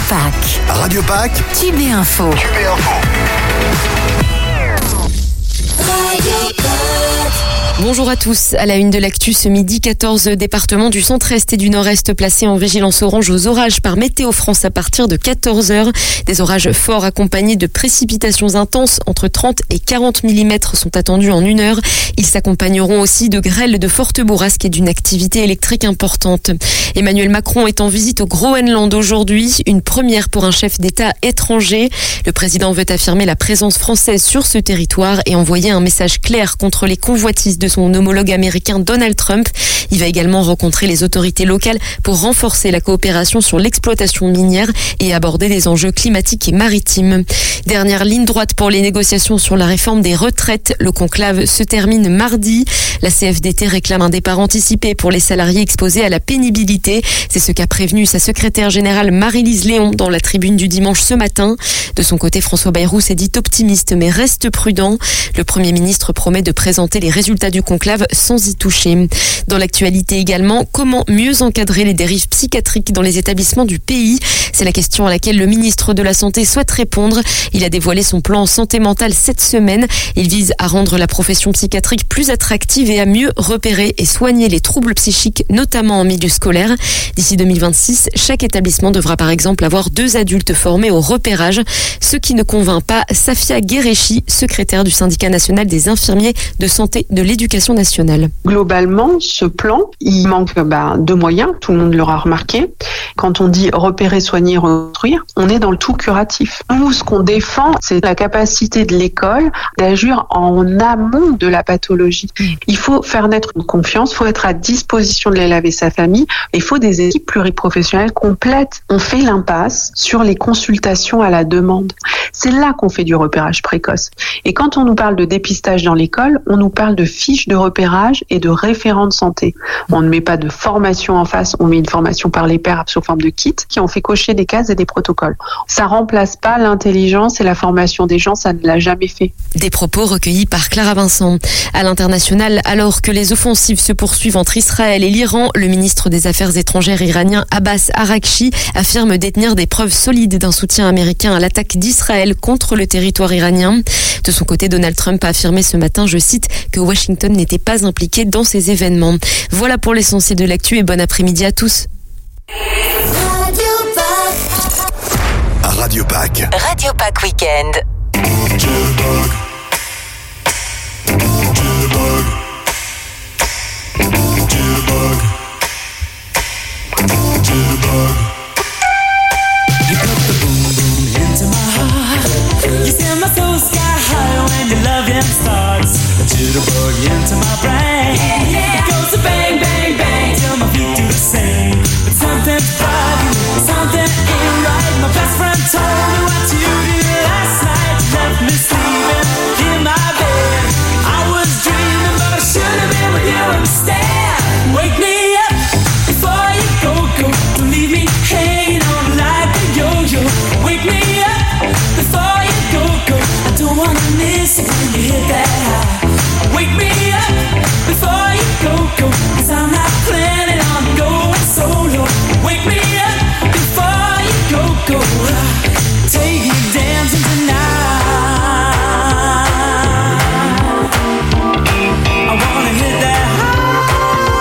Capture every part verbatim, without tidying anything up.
Pâques. Radio Pâques. Tube et Info. Tube et Info. Radio Pâques. Bonjour à tous. À la une de l'actu ce midi, quatorze départements du centre-est et du nord-est placés en vigilance orange aux orages par Météo France à partir de quatorze heures. Des orages forts accompagnés de précipitations intenses entre trente et quarante millimètres sont attendus en une heure. Ils s'accompagneront aussi de grêles, de fortes bourrasques et d'une activité électrique importante. Emmanuel Macron est en visite au Groenland aujourd'hui, une première pour un chef d'État étranger. Le président veut affirmer la présence française sur ce territoire et envoyer un message clair contre les convoitises de son homologue américain Donald Trump. Il va également rencontrer les autorités locales pour renforcer la coopération sur l'exploitation minière et aborder les enjeux climatiques et maritimes. Dernière ligne droite pour les négociations sur la réforme des retraites. Le conclave se termine mardi. La C F D T réclame un départ anticipé pour les salariés exposés à la pénibilité. C'est ce qu'a prévenu sa secrétaire générale Marie-Lise Léon dans la tribune du dimanche ce matin. De son côté, François Bayrou s'est dit optimiste mais reste prudent. Le Premier ministre promet de présenter les résultats du conclave sans y toucher. Dans l'actualité également, comment mieux encadrer les dérives psychiatriques dans les établissements du pays? C'est la question à laquelle le ministre de la Santé souhaite répondre. Il a dévoilé son plan santé mentale cette semaine. Il vise à rendre la profession psychiatrique plus attractive et à mieux repérer et soigner les troubles psychiques, notamment en milieu scolaire. D'ici deux mille vingt-six, chaque établissement devra par exemple avoir deux adultes formés au repérage. Ce qui ne convainc pas Safia Guéréchi, secrétaire du syndicat national des infirmiers de santé de l'éducation nationale. Globalement, ce plan, il manque bah, de moyens, tout le monde l'aura remarqué. Quand on dit repérer, soigner, reconstruire, on est dans le tout curatif. Nous, ce qu'on défend, c'est la capacité de l'école d'agir en amont de la pathologie. Il faut faire naître une confiance, il faut être à disposition de l'élève et sa famille, et il faut des équipes pluriprofessionnelles complètes. On fait l'impasse sur les consultations à la demande. C'est là qu'on fait du repérage précoce. Et quand on nous parle de dépistage dans l'école, on nous parle de fiches de repérage et de référents de santé. On ne met pas de formation en face, on met une formation par les pairs sous forme de kits qui ont fait cocher des cases et des protocoles. Ça remplace pas l'intelligence et la formation des gens, ça ne l'a jamais fait. Des propos recueillis par Clara Vincent. À l'international, alors que les offensives se poursuivent entre Israël et l'Iran, le ministre des Affaires étrangères iranien Abbas Araghchi affirme détenir des preuves solides d'un soutien américain à l'attaque d'Israël contre le territoire iranien. De son côté, Donald Trump a affirmé ce matin, je cite, que Washington n'était pas impliqué dans ces événements. Voilà pour l'essentiel de l'actu et bon après-midi à tous. Radio Pâques. Radio Pâques Week-end. You put the boom boom into my heart. You send my soul sky high when your loving starts. Jitterbug into my brain. It goes to bang bang bang till my feet do the same. But something's bothering me, something ain't right. My best friend told me what you did last night. You left me sleeping in my bed. I was dreaming, but I should have been with you instead. Wake me up before you go go. Don't leave me hanging on like a yo-yo. Wake me up before you go go. I don't wanna miss it when you hit that high. Wake me up before you go go. 'Cause I'm not planning on going solo. Wake me up before you go go. Take me dancing tonight. I wanna hit that high.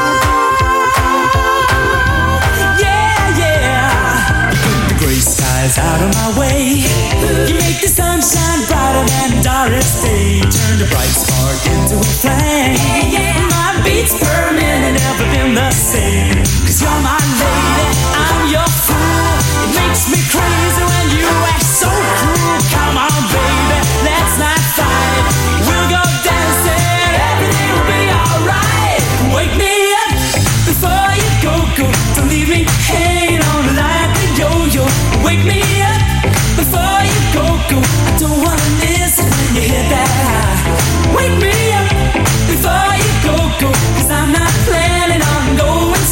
Yeah, yeah. You put the gray skies out of my way. You make the sunshine brighter than Doris Day. Turn the bright spark into a flame. My beats per minute never been the same. 'Cause you're my lady, I'm your fool. It makes me crazy when you act so cruel. Come on, baby, let's not fight. We'll go dancing, everything will be alright. Wake me up before you go, go. Don't leave me hanging on like a yo-yo. Wake me up before you go, go. I don't wanna miss it when you hit that high. Wake me up before you go, go. 'Cause I'm not planning on going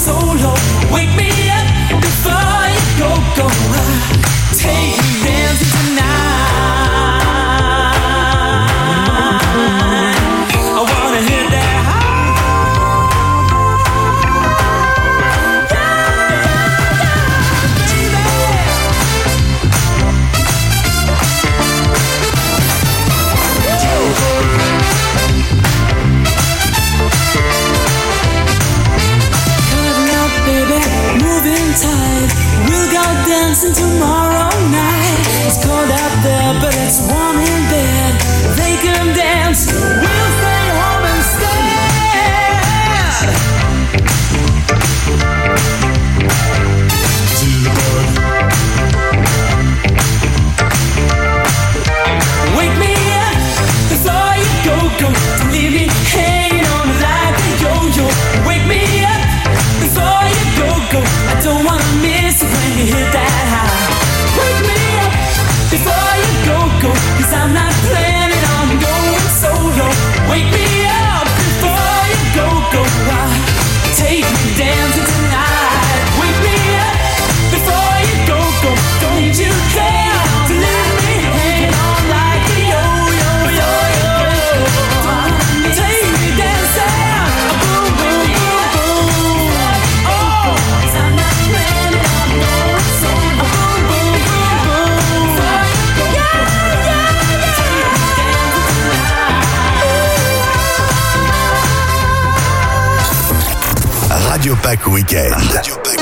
Pack Weekend. Radio Pack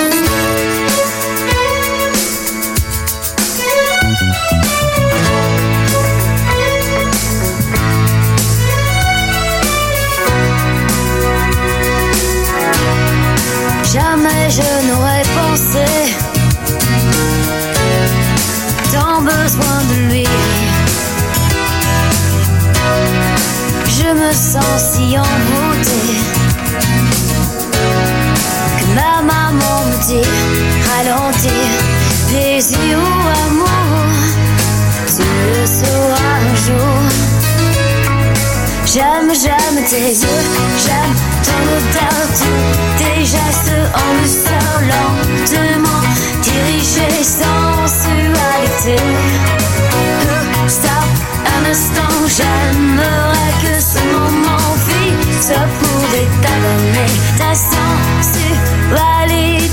Jamais je n'aurais pensé tant besoin de lui. Je me sens si envoûtée que ma maman me dit ralentir. Désir ou amour, tu le sauras un jour. J'aime, j'aime tes yeux, j'aime ton odeur, tous tes gestes en douceur, lentement dirigés sans sensualité. Stop un instant, j'aimerais que ce moment fixe pour détalonner ta sensualité.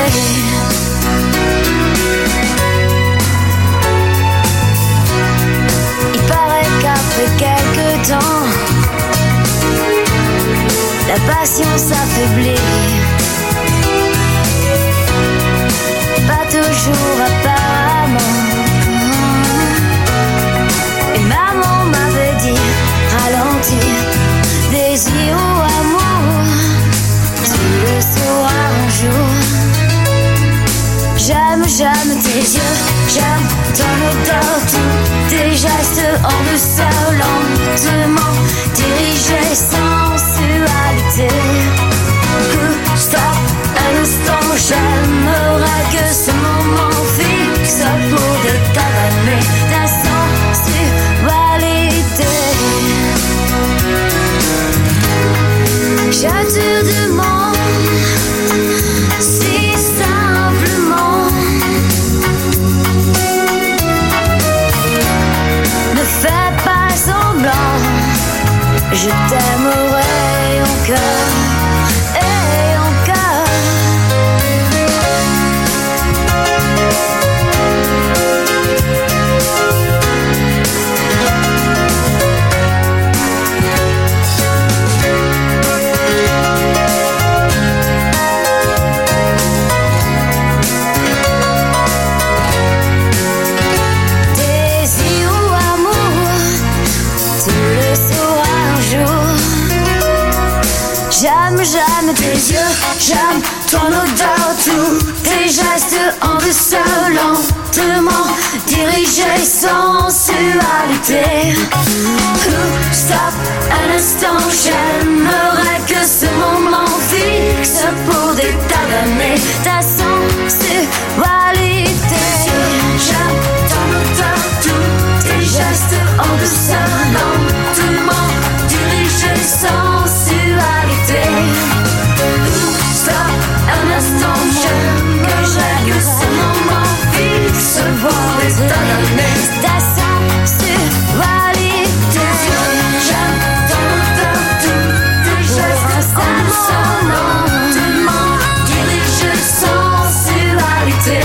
Il paraît qu'après quelques temps, la patience affaiblit. Pas toujours apparemment. Et maman m'avait dit ralentir. Désir ou amour, tu le sauras un jour. J'aime, j'aime tes yeux, j'aime ton odeur, tous tes gestes en douceur, lentement dirigés sans sensualité. Stop un instant, j'aimerais que ce moment fixe pour détaler ta sensualité. Je te demande si simplement, ne fais pas semblant, je t'aimerai encore et encore. Désir ou amour, tu le sauras un jour. J'aime, j'aime tes yeux, j'aime ton odeur, tous tes gestes en douceur, lentement dirigés sans sensualité. Stop un instant, j'aimerais que ce moment fixe pour détaler ta sensualité. J'aime ton odeur, tous tes gestes en douceur, lentement dirigés sans sensualité. Stop un instant, j'aimerais que ce moment fixe pour détaler ta sensualité. J'aime ton odeur, tous tes gestes en douceur, lentement dirigés sans sensualité.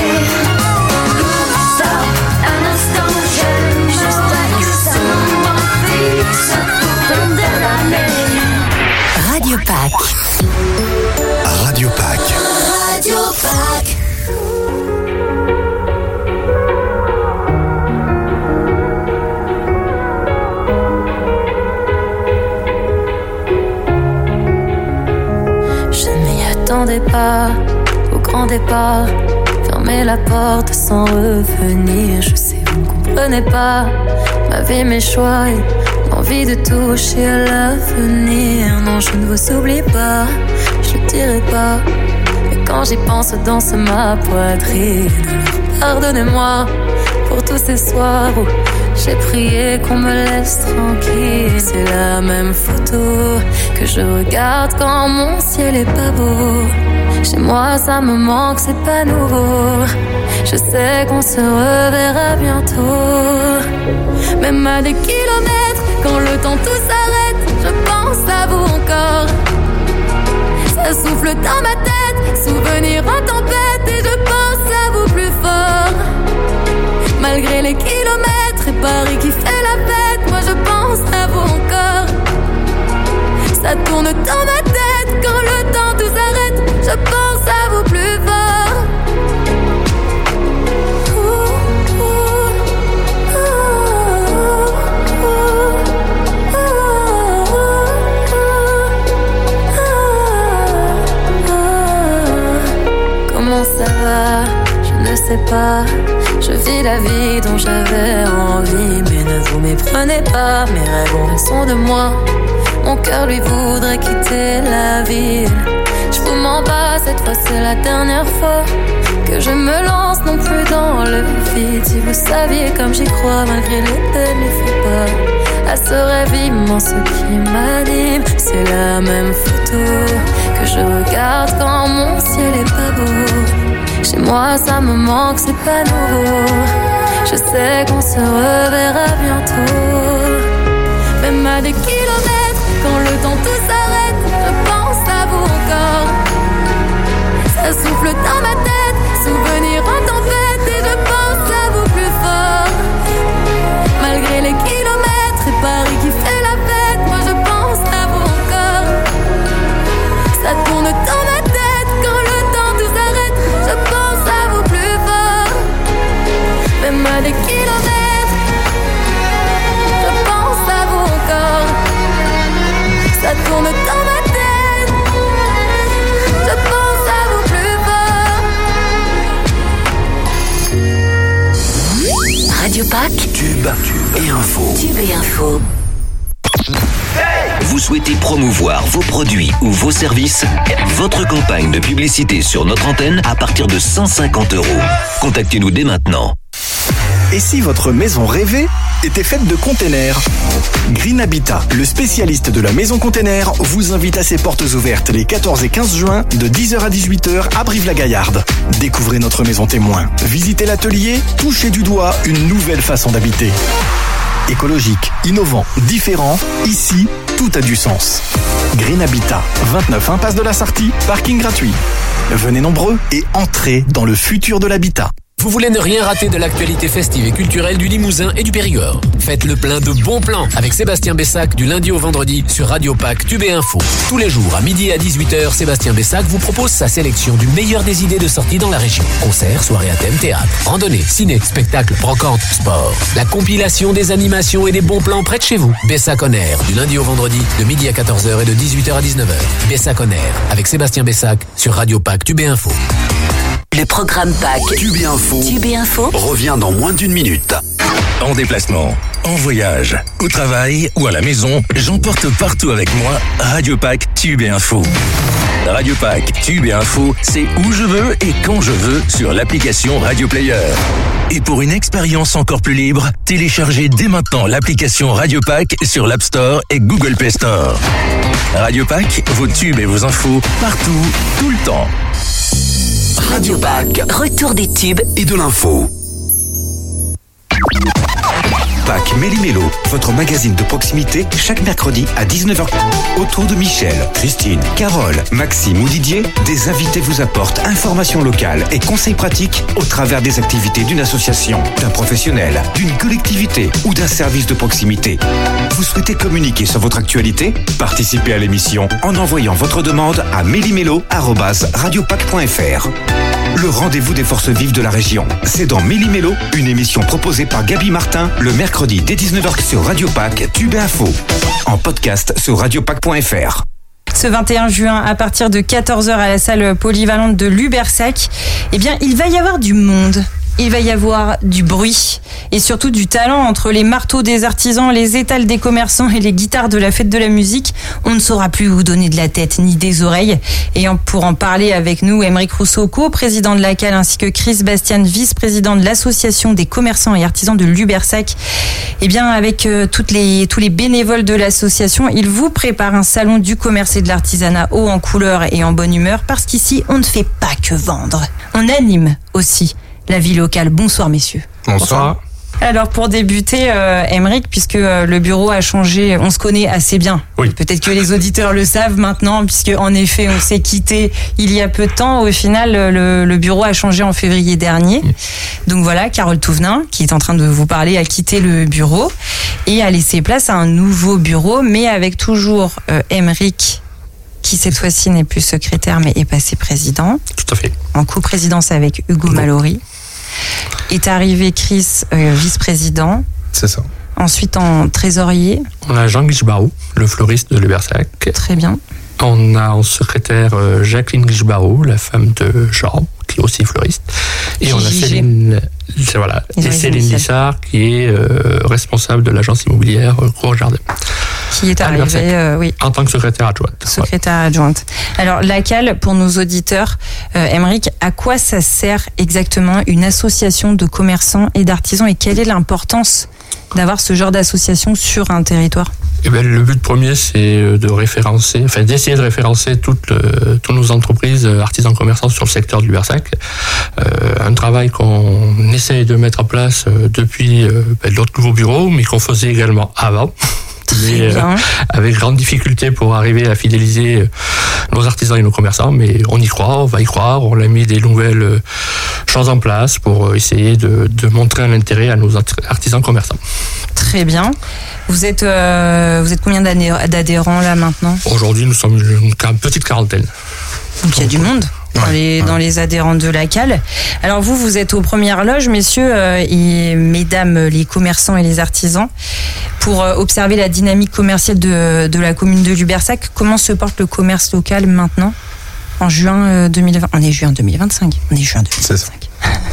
Stop un instant, j'aimerais que ce moment fixe pour détaler. Radio Pack. Radio Pack. Radio Pack. Je ne m'y attendais pas au grand départ. Fermer la porte sans revenir. Je sais, vous ne comprenez pas ma vie, mes choix et l'envie de toucher à l'avenir. Non, je ne vous oublie pas, je ne dirai pas. Mais quand j'y pense, danse ma poitrine. Alors pardonnez-moi pour tous ces soirs où j'ai prié qu'on me laisse tranquille. C'est la même photo que je regarde quand mon ciel est pas beau. Chez moi ça me manque, c'est pas nouveau. Je sais qu'on se reverra bientôt. Même à des kilomètres, quand le temps tout s'arrête, je pense à vous encore. Ça souffle dans ma tête, souvenir en tempête, et je pense à vous plus fort. Malgré les kilomètres et Paris qui fait la fête, moi je pense à vous encore. Ça tourne dans ma tête, quand le temps tout s'arrête, je pense à vous plus fort. Comment ça va? Je ne sais pas. Je vis la vie dont j'avais envie, mais ne vous méprenez pas. Mes rêves ont raison de moi. Mon cœur lui voudrait quitter la ville. Je vous mens pas, cette fois c'est la dernière fois que je me lance non plus dans le vide. Si vous saviez comme j'y crois malgré les peines, les faux pas, à ce rêve immense qui m'anime. C'est la même photo que je regarde quand mon ciel est pas beau. Chez moi ça me manque, c'est pas nouveau. Je sais qu'on se reverra bientôt. Même à des kilomètres, quand le temps tout s'arrête, je pense à vous encore. Ça souffle dans ma tête, souvenir en tempête, et je pense à vous plus fort. Malgré les kilomètres et Paris qui fait la fête, moi je pense à vous encore. Ça tourne dans ma tête, quand le temps tout s'arrête, je pense à vous plus fort. Même à des kilomètres, je pense à vous encore. Ça tourne dans ma tête, je pense à vous plus fort. Radio Pâques, Tube et info. Tube et info. Vous souhaitez promouvoir vos produits ou vos services? Votre campagne de publicité sur notre antenne à partir de cent cinquante euros. Contactez-nous dès maintenant. Et si votre maison rêvée était faite de containers? Green Habitat, le spécialiste de la maison container, vous invite à ses portes ouvertes les quatorze et quinze juin de dix heures à dix-huit heures à Brive-la-Gaillarde. Découvrez notre maison témoin, visitez l'atelier, touchez du doigt une nouvelle façon d'habiter. Écologique, innovant, différent, ici, tout a du sens. Green Habitat, vingt-neuf impasse de la Sarthe, parking gratuit. Venez nombreux et entrez dans le futur de l'habitat. Vous voulez ne rien rater de l'actualité festive et culturelle du Limousin et du Périgord? Faites le plein de bons plans avec Sébastien Bessac du lundi au vendredi sur Radio Pâques, Tube et Info. Tous les jours à midi et à dix-huit heures, Sébastien Bessac vous propose sa sélection du meilleur des idées de sortie dans la région. Concerts, soirées à thème, théâtre, randonnée, ciné, spectacle, brocante, sport. La compilation des animations et des bons plans près de chez vous. Bessac on Air du lundi au vendredi de midi à quatorze heures et de dix-huit heures à dix-neuf heures. Bessac on Air avec Sébastien Bessac sur Radio Pâques, Tube et Info. Le programme Pâques, Tube et info. Tube et Info Revient dans moins d'une minute. En déplacement, en voyage, au travail ou à la maison, j'emporte partout avec moi Radio Pâques, Tube et Info. Radio Pâques, Tube et Info, c'est où je veux et quand je veux sur l'application Radio Player. Et pour une expérience encore plus libre, téléchargez dès maintenant l'application Radio Pâques sur l'App Store et Google Play Store. Radio Pâques, vos tubes et vos infos, partout, tout le temps. Radio Pâques, retour des tubes Et de l'info. Pâques Méli-Mélo, votre magazine de proximité, chaque mercredi à dix-neuf heures. Autour de Michel, Christine, Carole, Maxime ou Didier, des invités vous apportent informations locales et conseils pratiques au travers des activités d'une association, d'un professionnel, d'une collectivité ou d'un service de proximité. Vous souhaitez communiquer sur votre actualité? Participez à l'émission en envoyant votre demande à méli-mélo arobase radiopac point f r. Le rendez-vous des forces vives de la région. C'est dans Méli-Mélo, une émission proposée par Gaby Martin le mercredi dès dix-neuf heures sur Radio Pâques, Tube et Info. En podcast sur radiopac point f r. Ce vingt et un juin, à partir de quatorze heures à la salle polyvalente de Lubersac, eh bien, il va y avoir du monde. Il va y avoir du bruit et surtout du talent entre les marteaux des artisans, les étals des commerçants et les guitares de la fête de la musique. On ne saura plus où donner de la tête ni des oreilles. Et pour en parler avec nous, Aymeric Rousseau, co-président de la C A L, ainsi que Chris Bastian, vice-président de l'association des commerçants et artisans de Lubersac. Eh bien, avec euh, toutes les, tous les bénévoles de l'association, ils vous préparent un salon du commerce et de l'artisanat haut en couleur et en bonne humeur, parce qu'ici, on ne fait pas que vendre. On anime aussi la vie locale. Bonsoir messieurs. Bonsoir. Alors pour débuter, euh, Aymeric, puisque euh, le bureau a changé, on se connaît assez bien. Oui. Peut-être que les auditeurs le savent maintenant, puisque en effet on s'est quitté il y a peu de temps. Au final, le, le bureau a changé en février dernier. Donc voilà, Carole Touvenin, qui est en train de vous parler, a quitté le bureau et a laissé place à un nouveau bureau, mais avec toujours euh, Aymeric qui cette fois-ci n'est plus secrétaire mais est passé président. Tout à fait. En coprésidence avec Hugo Mallory. Est arrivé Chris, euh, vice-président. C'est ça. Ensuite en trésorier. On a Jean Guichbarou, le fleuriste de Lubersac. Très bien. On a en secrétaire euh, Jacqueline Guichbarou, la femme de Jean, qui est aussi fleuriste. Et on a Céline, voilà, et Céline Lissard, qui est euh, responsable de l'agence immobilière euh, Cour Jardin. Qui est arrivée, euh, oui. En tant que secrétaire adjointe. Secrétaire adjointe. Alors, l'A C A L, pour nos auditeurs, euh, Aymeric, à quoi ça sert exactement une association de commerçants et d'artisans et quelle est l'importance d'avoir ce genre d'association sur un territoire? Eh bien, le but premier, c'est de référencer, enfin d'essayer de référencer toutes, le, toutes nos entreprises, artisans, commerçants sur le secteur du Lubersac. Euh, un travail qu'on essaye de mettre en place depuis euh, ben, d'autres nouveaux bureaux, mais qu'on faisait également avant. Mais, euh, avec grande difficulté pour arriver à fidéliser nos artisans et nos commerçants, mais on y croit, on va y croire, on a mis des nouvelles choses en place pour essayer de, de montrer un intérêt à nos artisans commerçants. Très bien. Vous êtes, euh, vous êtes combien d'adhérents là maintenant? Aujourd'hui, nous sommes une petite quarantaine. Donc il y a du monde dans les, dans les adhérents de la C A L. Alors vous, vous êtes aux premières loges, messieurs euh, et mesdames, les commerçants et les artisans, pour euh, observer la dynamique commerciale de, de la commune de Lubersac. Comment se porte le commerce local maintenant, en juin euh, deux mille vingt? On est juin deux mille vingt-cinq. On est juin deux mille vingt-cinq. C'est ça.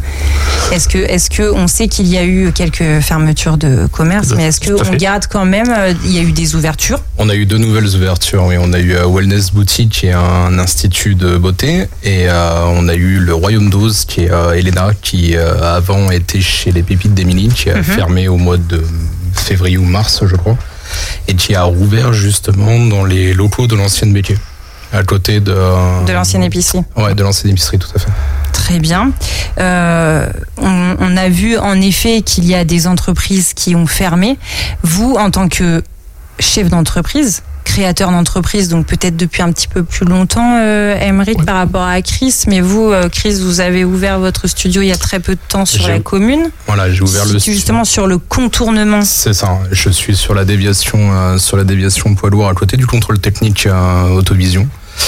Est-ce que, est-ce que on sait qu'il y a eu quelques fermetures de commerce, mais est-ce qu'on garde quand même, il y a eu des ouvertures? On a eu deux nouvelles ouvertures, oui. On a eu Wellness Boutique, qui est un institut de beauté, et euh, on a eu le Royaume d'Oz, qui est euh, Elena, qui euh, avant était chez les Pépites d'Émilie, qui a mm-hmm. fermé au mois de février ou mars, je crois, et qui a rouvert justement dans les locaux de l'ancienne Bélier, à côté de... Euh, de l'ancienne épicerie. Ouais, de l'ancienne épicerie, tout à fait. Très bien. Euh, on, on a vu en effet qu'il y a des entreprises qui ont fermé. Vous, en tant que chef d'entreprise, créateur d'entreprise, donc peut-être depuis un petit peu plus longtemps, euh, Aymeric, ouais. par rapport à Chris, mais vous, euh, Chris, vous avez ouvert votre studio il y a très peu de temps sur j'ai, la commune. Voilà, j'ai ouvert le studio. Justement sur le contournement. C'est ça. Je suis sur la déviation, euh, sur la déviation poids lourd à côté du contrôle technique euh, Autovision.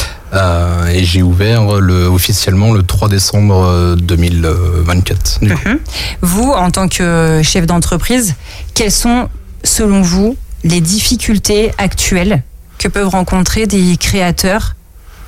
Euh, et j'ai ouvert le, officiellement le trois décembre deux mille vingt-quatre. Du coup. Mmh. Vous, en tant que chef d'entreprise, quelles sont, selon vous, les difficultés actuelles que peuvent rencontrer des créateurs?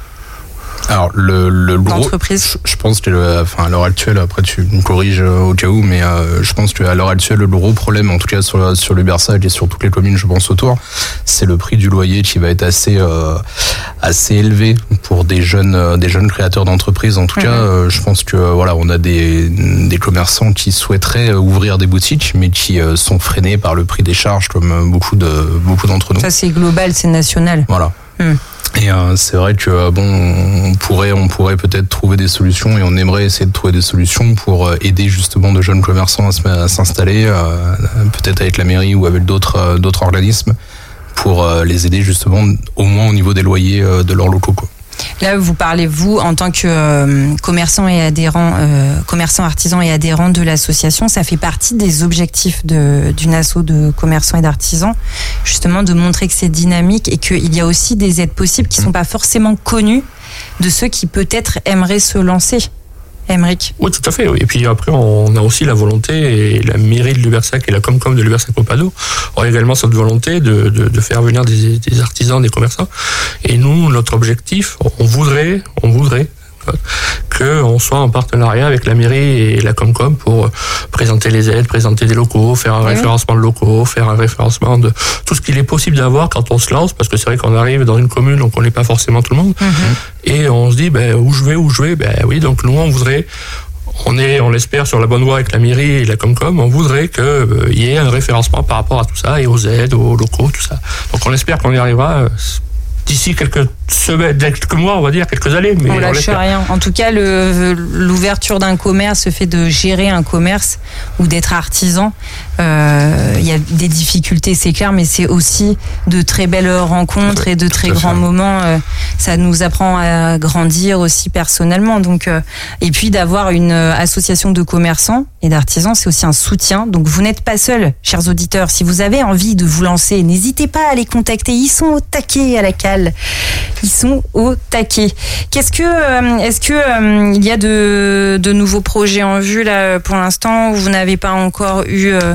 Alors, le, le gros, je, je pense que, le, enfin, à l'heure actuelle, après tu me corriges au cas où, mais euh, je pense qu'à l'heure actuelle, le gros problème, en tout cas sur, sur Lubersac et sur toutes les communes, je pense, autour, c'est le prix du loyer qui va être assez, euh, assez élevé pour des jeunes, euh, des jeunes créateurs d'entreprises. En tout mmh. cas, euh, je pense que, voilà, on a des, des commerçants qui souhaiteraient ouvrir des boutiques, mais qui euh, sont freinés par le prix des charges, comme beaucoup de, beaucoup d'entre nous. Ça, c'est global, c'est national. Voilà. Mmh. Et euh, c'est vrai que bon, on pourrait, on pourrait peut-être trouver des solutions et on aimerait essayer de trouver des solutions pour aider justement de jeunes commerçants à, se, à s'installer, euh, peut-être avec la mairie ou avec d'autres, euh, d'autres organismes, pour euh, les aider justement au moins au niveau des loyers euh, de leurs locaux, quoi. Là, vous parlez, vous, en tant que euh, commerçant et adhérent, euh, commerçant, artisan et adhérent de l'association, ça fait partie des objectifs de, d'une asso de commerçants et d'artisans, justement de montrer que c'est dynamique et qu'il y a aussi des aides possibles qui ne sont pas forcément connues de ceux qui peut-être aimeraient se lancer. Aymeric. Oui, tout à fait. Oui. Et puis après, on a aussi la volonté, et la mairie de Lubersac et la Comcom de Lubersac-Pompadour ont également cette volonté de, de, de faire venir des, des artisans, des commerçants. Et nous, notre objectif, on voudrait, on voudrait qu'on soit en partenariat avec la mairie et la Comcom pour présenter les aides, présenter des locaux, faire un oui. référencement de locaux, faire un référencement de tout ce qu'il est possible d'avoir quand on se lance, parce que c'est vrai qu'on arrive dans une commune, on connaît pas forcément tout le monde, mm-hmm. et on se dit, ben, où je vais, où je vais, ben oui, donc nous, on voudrait, on est, on l'espère, sur la bonne voie avec la mairie et la Comcom, on voudrait qu'il euh, y ait un référencement par rapport à tout ça, et aux aides, aux locaux, tout ça. Donc on espère qu'on y arrivera euh, d'ici quelques semaines, quelques mois, on va dire, quelques années. Mais on lâche rien. En tout cas, le, l'ouverture d'un commerce, le fait de gérer un commerce ou d'être artisan, euh, il y a des difficultés, c'est clair, mais c'est aussi de très belles rencontres et de très grands moments. Euh, ça nous apprend à grandir aussi personnellement. Donc, euh, et puis d'avoir une association de commerçants et d'artisans, c'est aussi un soutien. Donc vous n'êtes pas seuls, chers auditeurs. Si vous avez envie de vous lancer, n'hésitez pas à les contacter. Ils sont au taquet à la cale. ils sont au taquet. Qu'est-ce que, euh, est-ce que euh, il y a de, de nouveaux projets en vue là pour l'instant, où vous n'avez pas encore eu euh,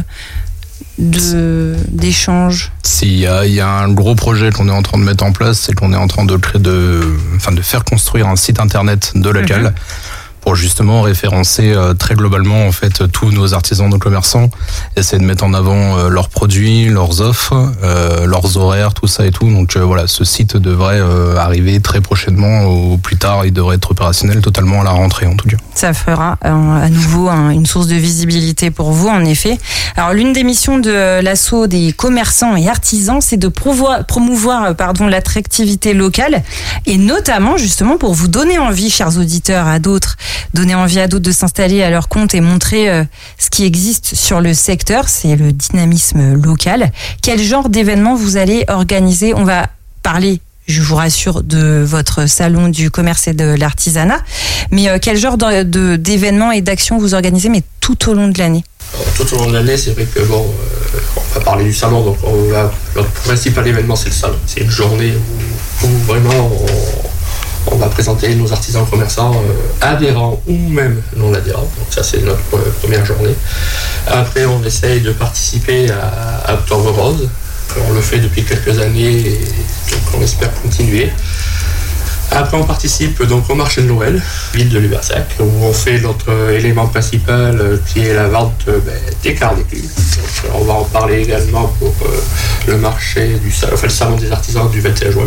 de d'échanges? Si, il y a, il y a un gros projet qu'on est en train de mettre en place, c'est qu'on est en train de créer de, enfin de faire construire un site internet de la cale. Mm-hmm. Pour justement référencer euh, très globalement en fait tous nos artisans, nos commerçants, essayer de mettre en avant euh, leurs produits, leurs offres, euh, leurs horaires, tout ça et tout. Donc euh, voilà, ce site devrait euh, arriver très prochainement, au plus tard, il devrait être opérationnel totalement à la rentrée en tout cas. Ça fera euh, à nouveau hein, une source de visibilité pour vous en effet. Alors l'une des missions de l'assaut des commerçants et artisans, c'est de promouvoir, promouvoir pardon, l'attractivité locale, et notamment justement pour vous donner envie, chers auditeurs, à d'autres, donner envie à d'autres de s'installer à leur compte et montrer euh, ce qui existe sur le secteur, c'est le dynamisme local. Quel genre d'événements vous allez organiser? On va parler, je vous rassure, de votre salon du commerce et de l'artisanat, mais euh, quel genre de, de, d'événements et d'actions vous organisez, mais tout au long de l'année? Tout au long de l'année, c'est vrai que bon, euh, on va parler du salon, donc on va, notre principal événement c'est le salon. C'est une journée où, où vraiment on, on va présenter nos artisans commerçants euh, adhérents ou même non adhérents. Donc ça c'est notre euh, première journée. Après on essaye de participer à, à Octobre Rose. On le fait depuis quelques années et donc on espère continuer. Après on participe donc au marché de Noël, ville de Lubersac, où on fait notre élément principal euh, qui est la vente euh, ben, des quarts d'écu. Donc on va en parler également pour euh, le marché du enfin, le salon des artisans du vingt et un juin.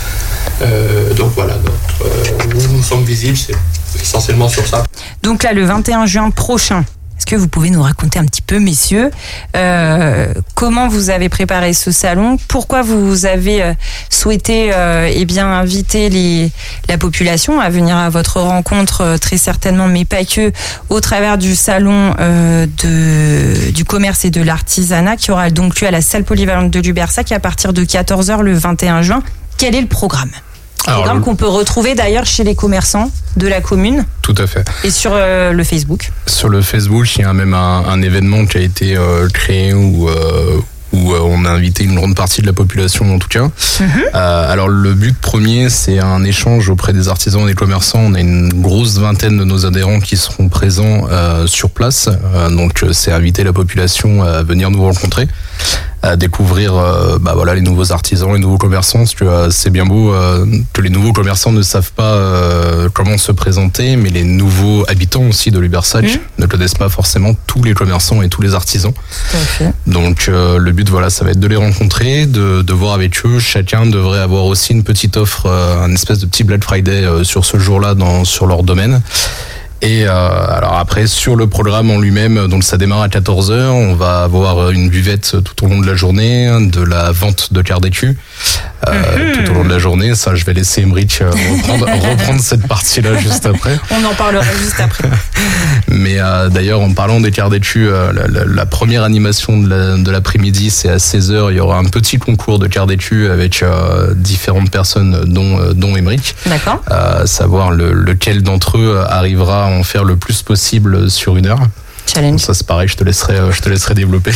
Euh, donc voilà, notre, euh, où nous sommes visibles, c'est essentiellement sur ça. Donc là, le vingt et un juin prochain, est-ce que vous pouvez nous raconter un petit peu, messieurs, euh, comment vous avez préparé ce salon? Pourquoi vous avez euh, souhaité euh, eh bien, inviter les, la population à venir à votre rencontre, euh, très certainement, mais pas que, au travers du salon euh, de, du commerce et de l'artisanat, qui aura donc lieu à la salle polyvalente de Lubersac à partir de quatorze heures le vingt et un juin. Quel est le programme? Alors, programme qu'on peut retrouver d'ailleurs chez les commerçants de la commune. Tout à fait. Et sur euh, le Facebook. Sur le Facebook, il y a même un, un événement qui a été euh, créé où, euh, où euh, on a invité une grande partie de la population en tout cas. Mm-hmm. Euh, alors le but premier, c'est un échange auprès des artisans et des commerçants. On a une grosse vingtaine de nos adhérents qui seront présents euh, sur place. Euh, donc c'est inviter la population à venir nous rencontrer, à découvrir euh, bah voilà, les nouveaux artisans, les nouveaux commerçants, parce que euh, c'est bien beau euh, que les nouveaux commerçants ne savent pas euh, comment se présenter, mais les nouveaux habitants aussi de Lubersac mmh. ne connaissent pas forcément tous les commerçants et tous les artisans. Okay. Donc euh, le but voilà, ça va être de les rencontrer, de, de voir avec eux. Chacun devrait avoir aussi une petite offre, euh, un espèce de petit Black Friday euh, sur ce jour-là dans, sur leur domaine. Et euh, alors après sur le programme en lui-même, donc ça démarre à quatorze heures, on va avoir une buvette tout au long de la journée, de la vente de quarts d'écu euh, mmh. tout au long de la journée. Ça, je vais laisser Emmerich reprendre, reprendre cette partie-là juste après. On en parlera juste après. Mais euh, d'ailleurs, en parlant des quarts d'écu, euh, la, la, la première animation de, la, de l'après-midi, c'est à seize heures. Il y aura un petit concours de quarts d'écu avec euh, différentes personnes, dont, euh, dont Emmerich. D'accord. Euh, savoir le, lequel d'entre eux arrivera à en faire le plus possible sur une heure. Challenge. Ça, c'est pareil, je te laisserai, je te laisserai développer.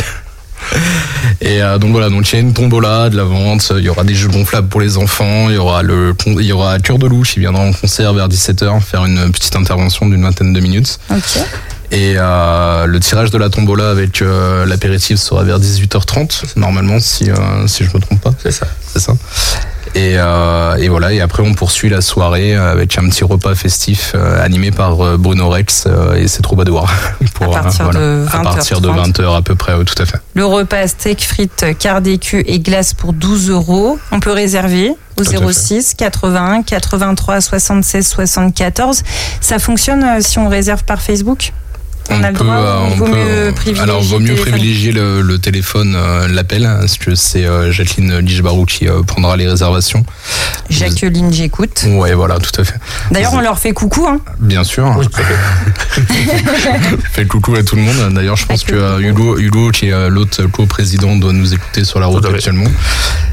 Et euh, donc voilà, donc il y a une tombola, de la vente, il y aura des jeux gonflables pour les enfants, il y aura le, il y aura Cœur de Louche qui viendra en concert vers dix-sept heures faire une petite intervention d'une vingtaine de minutes. Ok. Et euh, le tirage de la tombola avec euh, l'apéritif sera vers dix-huit heures trente normalement, si euh, si je me trompe pas. C'est ça. C'est ça. Et, euh, et voilà, et après on poursuit la soirée avec un petit repas festif euh, animé par euh, Bruno Rex euh, et ses troubadours. Pour, à partir, euh, voilà, de, vingt à partir de vingt heures à peu près, ouais, tout à fait. Le repas steak, frites, quart d'écu et glace pour douze euros. On peut réserver au zéro six quatre-vingt-un quatre-vingt-trois soixante-seize soixante-quatorze. Ça fonctionne euh, si on réserve par Facebook ? On, on a le peut, droit, euh, on vaut peut, mieux privilégier alors, vaut mieux privilégier le, le téléphone, euh, l'appel, parce que c'est euh, Jacqueline Ligebarou qui euh, prendra les réservations. Jacqueline, j'écoute. Ouais, voilà, tout à fait. D'ailleurs, on leur fait coucou, hein. Bien sûr. Oui, fait coucou à tout le monde. D'ailleurs, je pense que euh, Hugo, Hugo, qui est euh, l'autre co-président, doit nous écouter sur la route actuellement.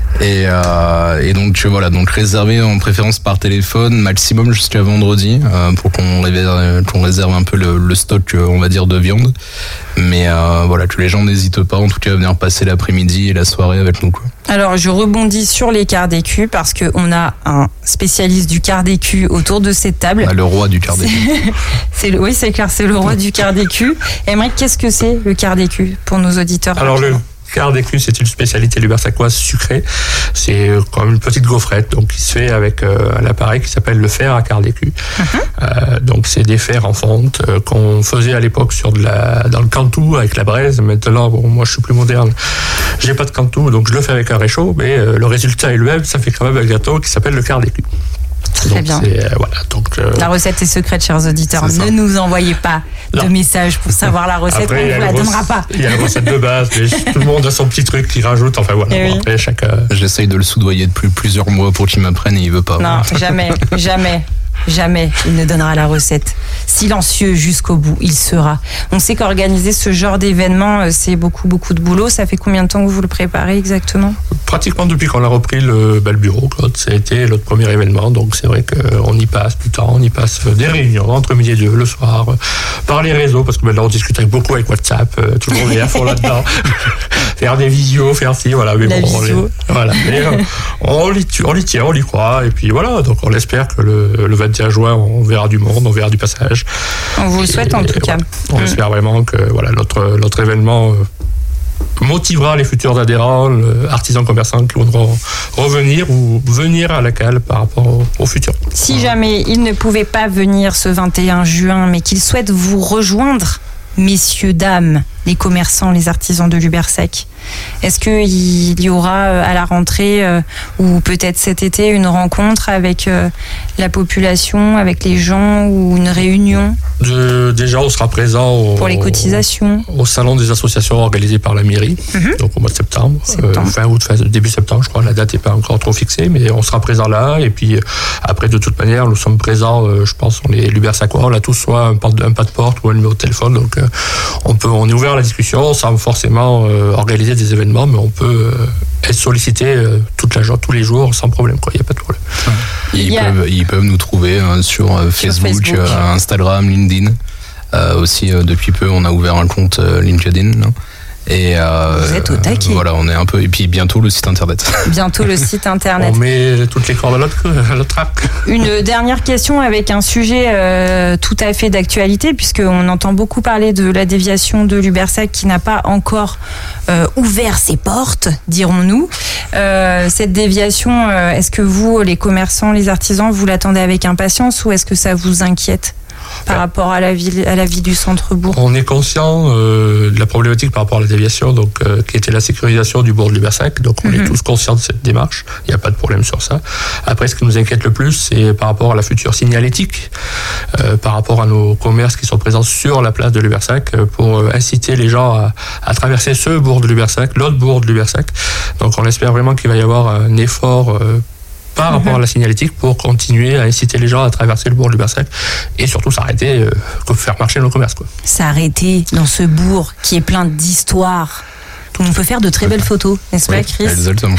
Et, euh, et donc voilà, donc réservé en préférence par téléphone, maximum jusqu'à vendredi, euh, pour qu'on réserve, qu'on réserve un peu le, le stock, on va dire, de viande. Mais euh, voilà, que les gens n'hésitent pas, en tout cas, à venir passer l'après-midi et la soirée avec nous, quoi. Alors, je rebondis sur les quarts d'écu parce qu'on a un spécialiste du quart d'écu autour de cette table. Ah, le roi du quart d'écu. C'est le, oui, c'est clair, c'est le roi du quart d'écu. Aymeric, qu'est-ce que c'est le quart d'écu pour nos auditeurs? Alors, le quart d'écu, c'est une spécialité lubersacoise sucrée. C'est comme une petite gaufrette, donc qui se fait avec euh, un appareil qui s'appelle le fer à quart d'écu. Uh-huh. Euh, donc c'est des fers en fonte euh, qu'on faisait à l'époque sur de la, dans le cantou avec la braise. Maintenant, bon, moi je suis plus moderne, j'ai pas de cantou, donc je le fais avec un réchaud, mais euh, le résultat est le même, ça fait quand même un gâteau qui s'appelle le quart d'écu. Très donc bien. C'est, euh, voilà, donc, euh, la recette est secrète, chers auditeurs. Ne nous envoyez pas non. de messages pour savoir la recette. Après, on ne vous la donnera pas. Il y a la recette de base, mais tout le monde a son petit truc qui rajoute. Enfin voilà. Bon, oui. Après, chaque, euh... J'essaye de le soudoyer depuis plusieurs mois pour qu'il m'apprenne et il veut pas. Non, jamais, jamais. Jamais il ne donnera la recette. Silencieux jusqu'au bout, il sera. On sait qu'organiser ce genre d'événement, c'est beaucoup, beaucoup de boulot. Ça fait combien de temps que vous le préparez exactement ? Pratiquement depuis qu'on a repris le, bah, le bureau, Claude. Ça a été notre premier événement, donc c'est vrai qu'on y passe du temps, on y passe des réunions entre midi et deux, le soir, par les réseaux, parce que maintenant on discute beaucoup avec WhatsApp, euh, tout le monde est à fond là-dedans. Faire des visios, faire ci, voilà. Mais La bon, visio. On, les, voilà, mais, euh, on, y, on y tient, on y croit, et puis voilà, donc on espère que le, le vingt et un juin, on verra du monde, on verra du passage. On vous le souhaite et, en tout voilà, cas. On mmh. espère vraiment que voilà, notre, notre événement euh, motivera les futurs adhérents, artisans, commerçants qui voudront revenir ou venir à la cale par rapport au, au futur. Si voilà. jamais ils ne pouvaient pas venir ce vingt et un juin, mais qu'ils souhaitent vous rejoindre, messieurs, dames, les commerçants, les artisans de Lubersac, est-ce qu'il y aura à la rentrée euh, ou peut-être cet été une rencontre avec euh, la population, avec les gens ou une réunion ? de, Déjà, on sera présent au, pour les cotisations au, au salon des associations organisé par la mairie, mm-hmm. donc au mois de septembre, septembre. Euh, fin août, fin, début septembre, je crois. La date n'est pas encore trop fixée, mais on sera présent là. Et puis après, de toute manière, nous sommes présents. Euh, je pense, on est Lubersacois, on a tous soit un pas, de, un pas de porte ou un numéro de téléphone, donc euh, on peut, on est ouvert à la discussion sans forcément euh, organiser des événements, mais on peut euh, être sollicité euh, toute la journée, tous les jours, sans problème, quoi. Il n'y a pas de problème. Ils, yeah. peuvent, ils peuvent nous trouver euh, sur, euh, sur Facebook, Facebook. Euh, Instagram, LinkedIn. Euh, aussi, euh, depuis peu, on a ouvert un compte euh, LinkedIn. Non Et euh, vous êtes au taquet. Voilà, on est un peu. Et puis bientôt le site internet. Bientôt le site internet. On met toutes les cordes à notre, à notre track. Une dernière question avec un sujet euh, tout à fait d'actualité, puisqu'on entend beaucoup parler de la déviation de Lubersac qui n'a pas encore euh, ouvert ses portes, dirons-nous. Euh, cette déviation, euh, est-ce que vous, les commerçants, les artisans, vous l'attendez avec impatience ou est-ce que ça vous inquiète ? Par rapport à la vie, à la vie du centre-bourg. On est conscient euh, de la problématique par rapport à la déviation, donc, euh, qui était la sécurisation du bourg de Lubersac. Donc on mm-hmm. est tous conscients de cette démarche. Il n'y a pas de problème sur ça. Après, ce qui nous inquiète le plus, c'est par rapport à la future signalétique, euh, par rapport à nos commerces qui sont présents sur la place de Lubersac, euh, pour euh, inciter les gens à, à traverser ce bourg de Lubersac, l'autre bourg de Lubersac. Donc on espère vraiment qu'il va y avoir un effort euh, par rapport à la signalétique pour continuer à inciter les gens à traverser le bourg de Lubersac et surtout s'arrêter, euh, faire marcher nos commerces, quoi. S'arrêter dans ce bourg qui est plein d'histoires. On peut faire de très belles photos, n'est-ce oui, pas, Chris ? Exactement.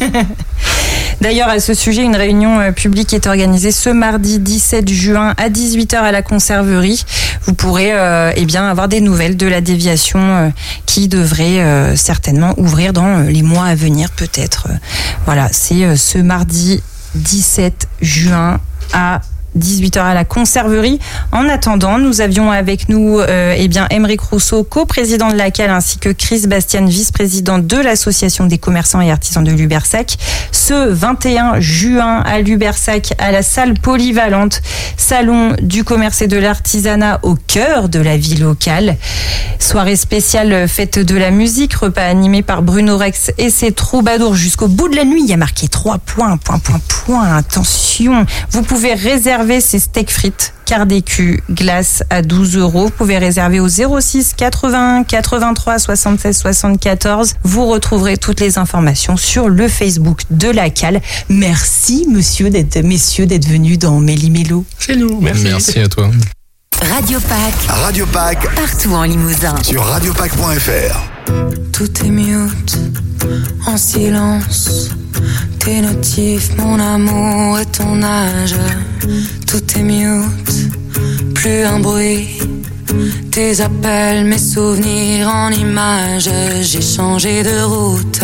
D'ailleurs, à ce sujet, une réunion publique est organisée ce mardi dix-sept juin à dix-huit heures à la Conserverie. Vous pourrez euh, eh bien, avoir des nouvelles de la déviation euh, qui devrait euh, certainement ouvrir dans les mois à venir, peut-être. Voilà, c'est euh, ce mardi dix-sept juin à dix-huit heures à la Conserverie. En attendant, nous avions avec nous euh, eh bien, Aymeric Rousseau, coprésident de la C A L, ainsi que Chris Bastian, vice-président de l'Association des commerçants et artisans de Lubersac. Ce vingt et un juin à Lubersac, à la salle polyvalente, salon du commerce et de l'artisanat au cœur de la vie locale. Soirée spéciale fête de la musique, repas animé par Bruno Rex et ses troubadours jusqu'au bout de la nuit. Il y a marqué trois points, point, point, point. Attention, vous pouvez réserver ces steaks frites, quart d'écu, glace à douze euros. Vous pouvez réserver au zéro six quatre-vingt-un quatre-vingt-trois soixante-seize soixante-quatorze. Vous retrouverez toutes les informations sur le Facebook de la C A L. Merci, monsieur, d'être, messieurs, d'être venus dans Méli-Mélo. C'est nous, merci. Merci à toi. Radio Pack. Radio Pack. Partout en Limousin. Sur radiopack point f r. Tout est mute, en silence. tes notifs, mon amour et ton âge. Tout est mute, plus un bruit. Tes appels, mes souvenirs en images. J'ai changé de route.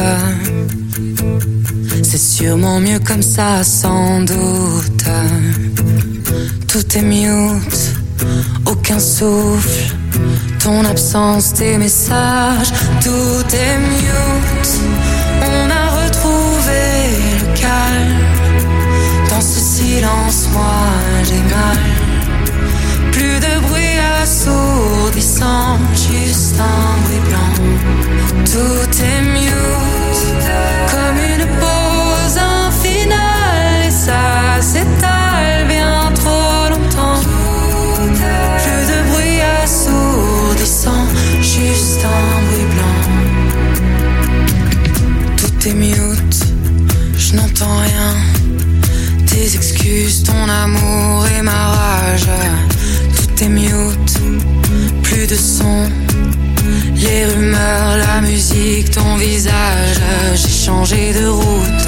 C'est sûrement mieux comme ça, sans doute. Tout est mute, aucun souffle. Ton absence, tes messages, tout est mute. On a retrouvé le calme. Dans ce silence, moi j'ai mal. Plus de bruit assourdissant, juste un bruit blanc. Tout est mute, comme une pause infinale. Et ça s'étale bien trop longtemps. Plus de bruit assourdissant, juste un bruit blanc. Tout est mute, je n'entends rien. Tes excuses, ton amour et ma rage. Tout est mute, plus de son. Les rumeurs, la musique, ton visage. J'ai changé de route.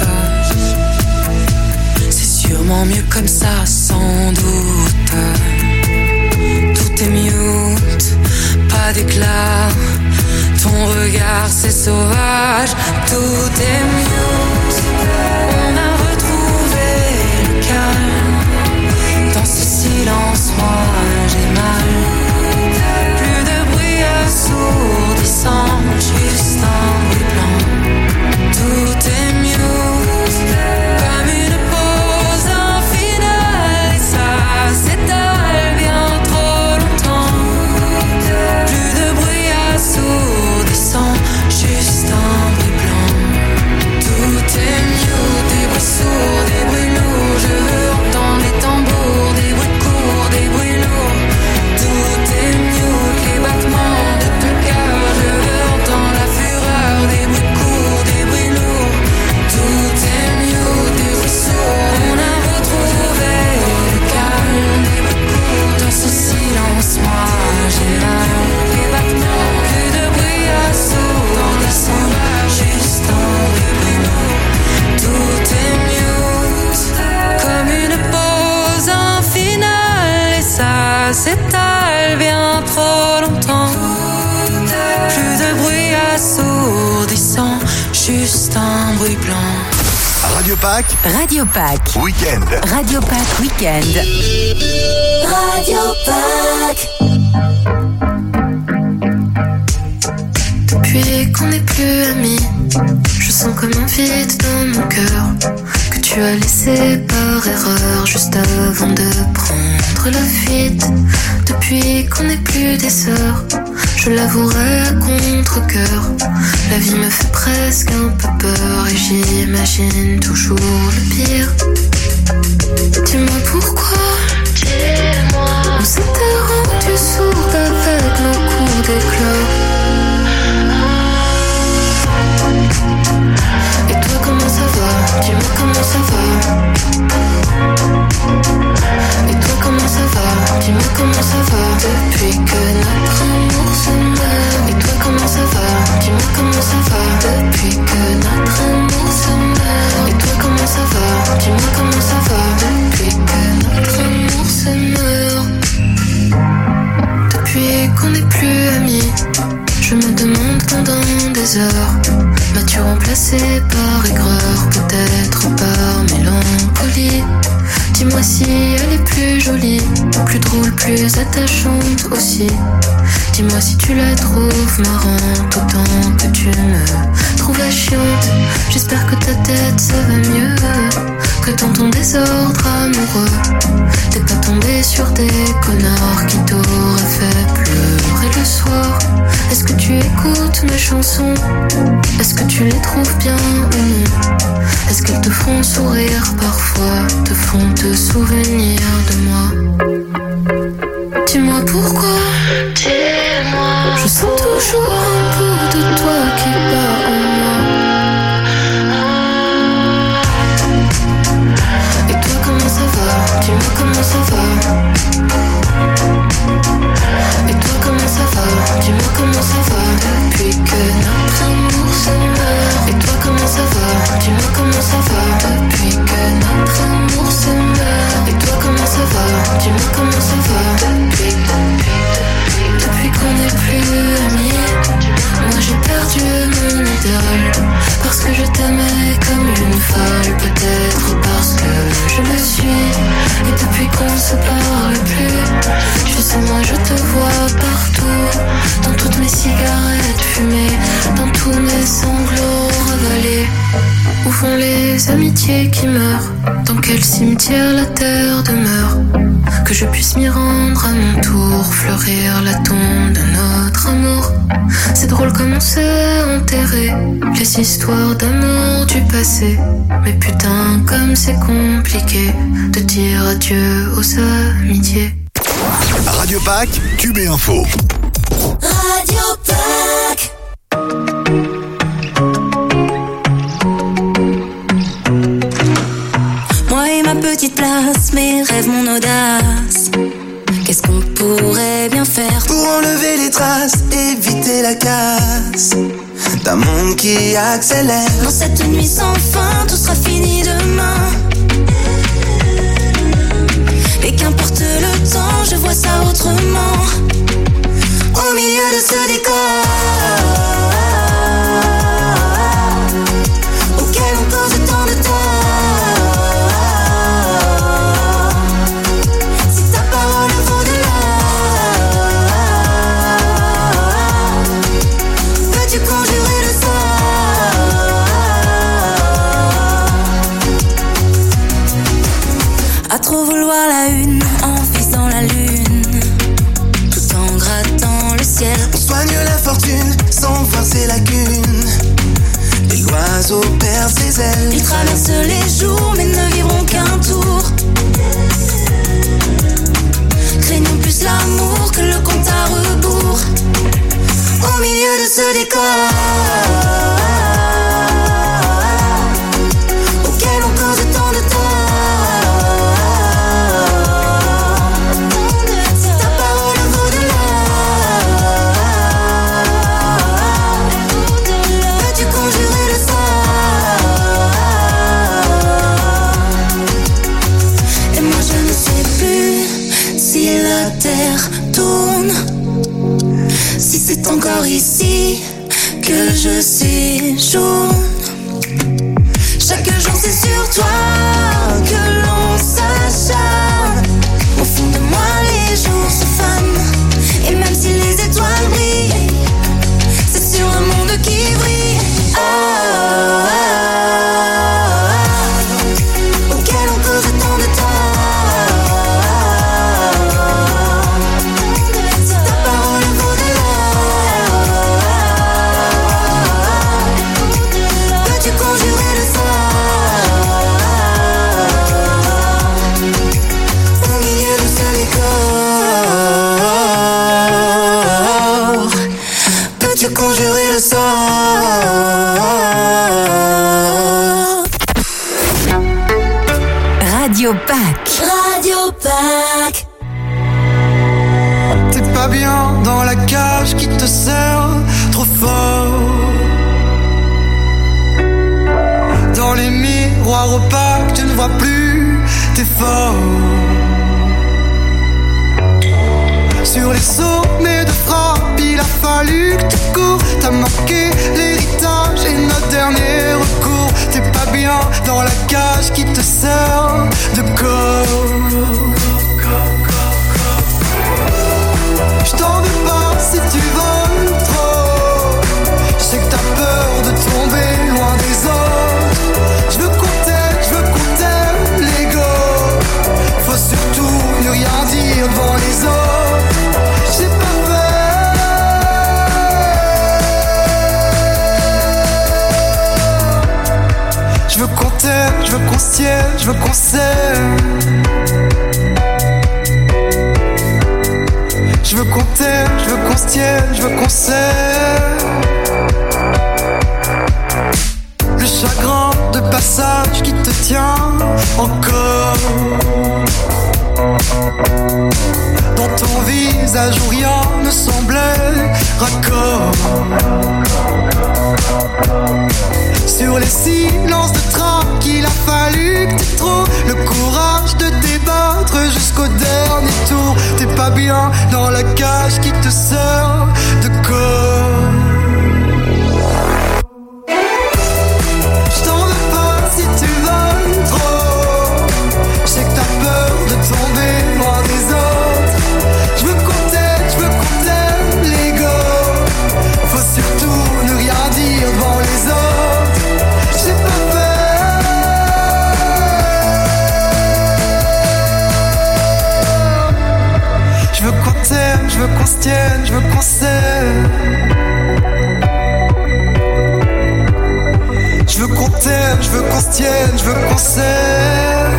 C'est sûrement mieux comme ça, sans doute. Tout est mute, pas d'éclat. Ton regard, c'est sauvage. Tout est mute. On a retrouvé le calme. Dans ce silence, moi j'ai mal. Plus de bruit assourdissant, juste un bruit blanc. Tout est mute, comme une pause infinale. Et ça s'étale bien trop longtemps. Plus de bruit assourdissant, juste un bruit blanc. Tout est mute, des bruits sourds, des bruits lourds. Je veux entendre les tambours, des bruits courts, des bruits lourds. Tout est mute, les battements de ton cœur. Je veux entendre la fureur, des bruits courts, des bruits lourds. Tout est mute, des bruits sourds. On a retrouvé le calme, des bruits courts. Dans ce silence, moi j'ai mal. Les battements, plus de bruit assourdissant, juste un bruit lourd. Tout est mute, comme une pause infinale. Et ça s'étale bien trop longtemps. Plus de bruit assourdissant, juste un bruit blanc. Radio Pack. Radio Pack. Week-end. Radio Pack Week-end. Radio Pack. Depuis qu'on n'est plus amis, je sens comme un vide dans mon cœur que tu as laissé par erreur juste avant de prendre la fuite. Depuis qu'on n'est plus des sœurs, je l'avouerai à contre-cœur. La vie me fait presque un peu peur et j'imagine toujours le pire. Dis-moi pourquoi, dis-moi. On s'était rendu sourd avec nos coups d'éclat. Et toi comment ça va? Dis-moi comment ça va? Et toi comment ça va? Dis-moi comment ça va? Depuis que notre amour se meurt. Et toi comment ça va? Dis-moi comment ça va? Depuis que notre amour se meurt. Et toi comment ça va? Dis-moi comment ça va? Depuis que notre amour se meurt. Depuis qu'on n'est plus amis, je me demande pendant des heures, m'as-tu remplacé par aigreur, peut-être par mélancolie? Dis-moi si elle est plus jolie, plus drôle, plus attachante aussi. Dis-moi si tu la trouves marrante autant que tu me trouvais chiante. J'espère que ta tête ça va mieux, que dans ton désordre amoureux t'es pas tombé sur des connards qui t'auraient fait pleurer le soir. Est-ce que tu écoutes mes chansons? Est-ce que tu les trouves bien ou non? Est-ce qu'elles te font sourire parfois, te font te souvenir de moi? Dis-moi pourquoi, dis-moi. Je sens toujours un bout de toi qui bat en moi. Et toi comment ça va? Dis-moi comment ça va? Et toi comment ça va? Dis-moi comment ça va? Depuis que notre amour se meurt. Et toi comment ça va? Dis-moi comment ça va? tous mes sanglots ravalés. Où vont les amitiés qui meurent? Dans quel cimetière la terre demeure? Que je puisse m'y rendre à mon tour, fleurir la tombe de notre amour. C'est drôle comme on s'est enterré les histoires d'amour du passé. Mais putain comme c'est compliqué de dire adieu aux amitiés. Radio Pack, Tube et Info. Radio Pack. Moi et ma petite place, mes rêves, mon audace. Qu'est-ce qu'on pourrait bien faire pour enlever les traces, éviter la casse d'un monde qui accélère? Dans cette nuit sans fin, tout sera fini demain. Et qu'importe le temps, je vois ça autrement. Au milieu de ce décor auquel on cause tant de tort. Si ta parole vaut de l'or, peux-tu conjurer le sort? À trop vouloir la une, en visant la lune, tout en grattant le ciel. On soigne la fortune sans voir ses lacunes. Et l'oiseau perd ses ailes. Ils traversent les jours mais ne vivront qu'un tour. Craignons plus l'amour que le compte à rebours. Au milieu de ce décor auquel on cause tant de tort. Si ta parole vaut de l'or, peux-tu conjurer le sort? Et moi je ne sais plus si la terre tourne, si c'est encore ici que je séjourne. Chaque jour c'est sur toi que l'on s'acharne. Au fond de moi les jours se fanent. Et même si les étoiles brillent, c'est sur un monde qui brille. Oh, oh, oh, auquel on cause tant de tort. Si ta parole vaut de l'or, peux-tu conjurer le sort? Au milieu de ce décor, peux-tu conjurer le sort? Radio Pack. Radio Pack. T'es pas bien dans la cage qui te serre trop fort. Dans les miroirs opaques, tu ne vois plus tes forts. Sur les sommets de frappe, il a fallu que tu cours. T'as manqué l'héritage et notre dernier recours. T'es pas bien dans la cage qui te sert de corps. Je t'en veux pas si tu voles trop. Je sais que t'as peur de tomber loin des autres. Je veux qu'on t'aime, je veux qu'on t'aime, l'ego. Faut surtout ne rien dire devant les autres. J'ai pas peur. Je veux qu'on t'aime, je veux qu'on se tienne, je veux qu'on s'aime. Je veux qu'on t'aime, je veux qu'on se tienne, je veux qu'on s'aime. Le chagrin de passage qui te tient encore. Dans ton visage où rien ne semblait raccord. Sur les silences de train qu'il a fallu que t'aies trop le courage de débattre jusqu'au dernier tour. T'es pas bien dans la cage qui te sert de corps. Je t'en veux pas si tu voles trop. Je sais que t'as peur de tomber loin des autres. Je veux qu'on t'aime, je veux qu'on t'aime, l'ego. Faut surtout ne se tienne, je veux qu'on s'aime.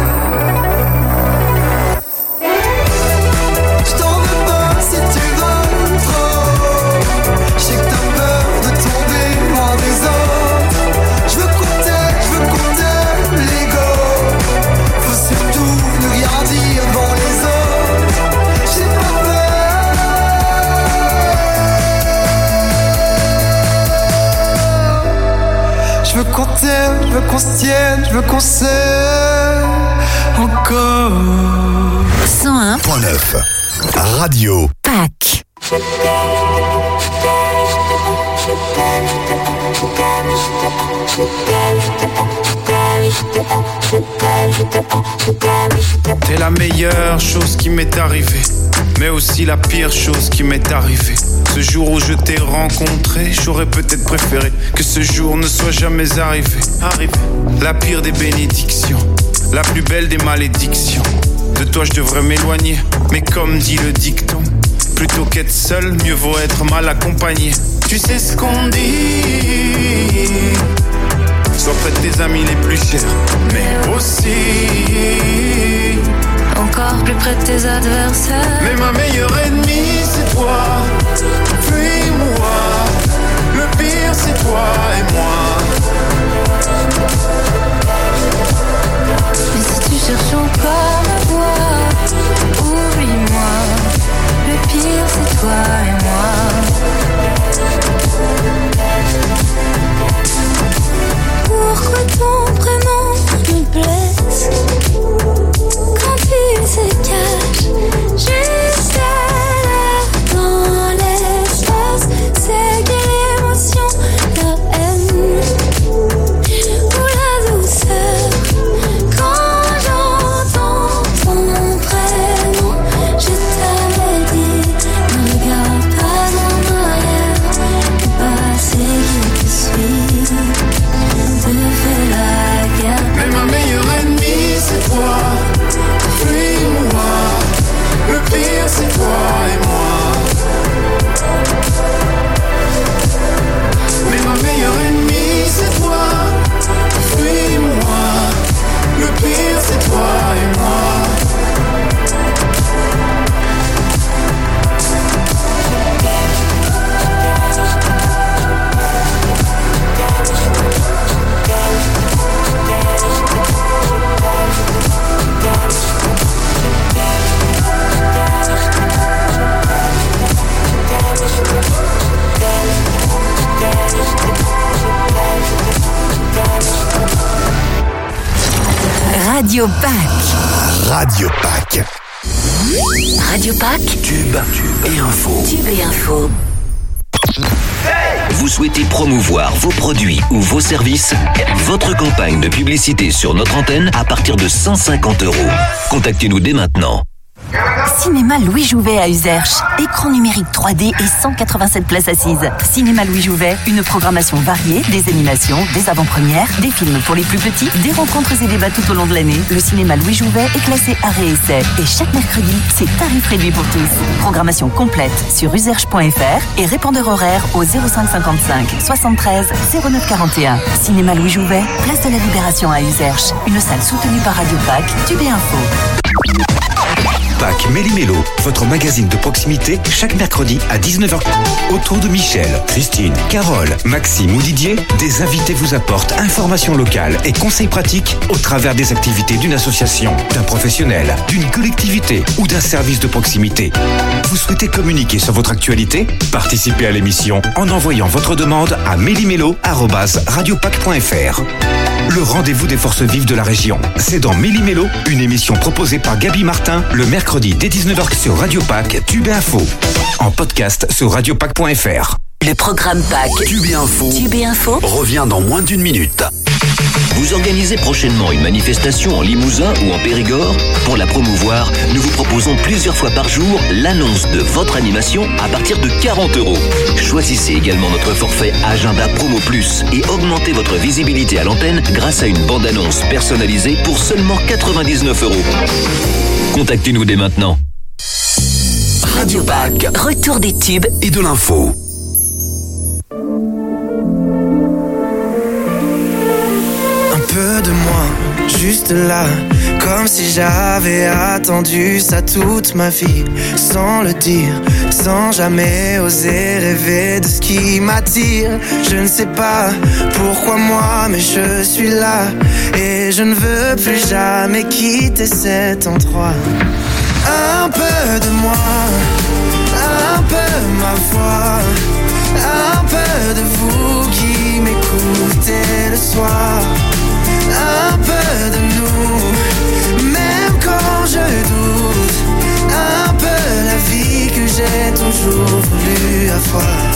Je t'en veux pas si tu voles trop. Je sais que t'as peur de tomber loin des autres. Je veux qu'on t'aime, je veux qu'on t'aime, l'ego. Faut surtout ne rien dire devant les autres. J'ai pas peur. Je veux qu'on t'aime, je veux qu'on se tienne, je veux qu'on s'aime encore. cent un point neuf Radio Pâques. T'es la meilleure chose qui m'est arrivée, mais aussi la pire chose qui m'est arrivée. Ce jour où je t'ai rencontré, j'aurais peut-être préféré que ce jour ne soit jamais arrivé. Arrivé. La pire des bénédictions, la plus belle des malédictions. De toi je devrais m'éloigner, mais comme dit le dicton, plutôt qu'être seul, mieux vaut être mal accompagné. Tu sais ce qu'on dit, sois près de tes amis les plus chers, mais aussi encore plus près de tes adversaires. Mais ma meilleure ennemie c'est toi, fuis-moi. Le pire c'est toi et moi. Mais si tu cherches encore ma voix, oublie-moi. Le pire c'est toi et moi. Pourquoi ton prénom me blesse quand il se cache juste à l'air dans l'espace? C'est quelle émotion, la haine ou la douceur quand j'entends ton prénom? Je t'avais dit, ne regarde pas en arrière, le passé qui te suit te fait la guerre. Mais ma meilleure ennemie c'est toi, fuis-moi. Le pire c'est toi et moi. Mais ma meilleure ennemie c'est toi, fuis-moi. Le pire c'est toi et moi. Radio Pâques. Radio Pâques. Radio Pâques. Tube et info. Tube et info. Vous souhaitez promouvoir vos produits ou vos services? Votre campagne de publicité sur notre antenne à partir de cent cinquante euros. Contactez-nous dès maintenant. Cinéma Louis Jouvet à Uzerche. Écran numérique trois D et cent quatre-vingt-sept places assises. Cinéma Louis Jouvet, une programmation variée, des animations, des avant-premières, des films pour les plus petits, des rencontres et débats tout au long de l'année. Le cinéma Louis Jouvet est classé arrêt et essai. Et chaque mercredi, c'est tarif réduit pour tous. Programmation complète sur uzerche point f r et répondeur horaire au zéro cinq cinquante-cinq soixante-treize zéro neuf quarante et un. Cinéma Louis Jouvet, place de la Libération à Uzerche. Une salle soutenue par Radio Pâques, Tube et Info. Pâques Méli-Mélo, votre magazine de proximité, chaque mercredi à dix-neuf heures. Autour de Michel, Christine, Carole, Maxime ou Didier, des invités vous apportent informations locales et conseils pratiques au travers des activités d'une association, d'un professionnel, d'une collectivité ou d'un service de proximité. Vous souhaitez communiquer sur votre actualité? Participez à l'émission en envoyant votre demande à méli-mélo arobase radiopac point f r. Le rendez-vous des forces vives de la région. C'est dans Méli-Mélo, une émission proposée par Gaby Martin le mercredi dès dix-neuf heures sur Radio Pâques, Tube et Info. En podcast sur radiopac point f r. Le programme Pâques. Tube et Info. Tube et Info. Revient dans moins d'une minute. Vous organisez prochainement une manifestation en Limousin ou en Périgord? Pour la promouvoir, nous vous proposons plusieurs fois par jour l'annonce de votre animation à partir de quarante euros. Choisissez également notre forfait Agenda Promo Plus et augmentez votre visibilité à l'antenne grâce à une bande-annonce personnalisée pour seulement quatre-vingt-dix-neuf euros. Contactez-nous dès maintenant. Radio Pâques. Retour des tubes et de l'info. Un peu de juste là, comme si j'avais attendu ça toute ma vie, sans le dire, sans jamais oser rêver de ce qui m'attire. Je ne sais pas pourquoi moi, mais je suis là, et je ne veux plus jamais quitter cet endroit. Un peu de moi, un peu ma voix, un peu de vous qui m'écoutez le soir, un peu de nous, même quand je doute, un peu la vie que j'ai toujours voulu avoir.